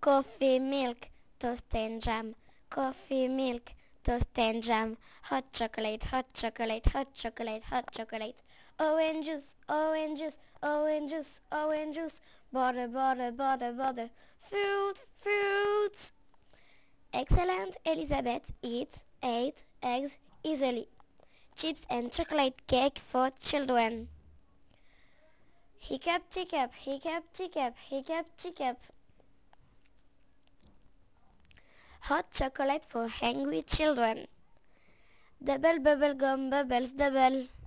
Coffee, milk, toast and jam. Coffee, milk, toast and jam. Hot chocolate, hot chocolate, hot chocolate, hot chocolate. Orange juice, orange juice, orange juice, orange juice. Butter, butter, butter, butter. Fruit, fruits. Excellent, Elizabeth. Ate eggs easily. Chips and chocolate cake for children. Hiccup, teacup, hiccup, teacup, hiccup, teacup. Hot chocolate for hungry children. Double bubble gum bubbles double.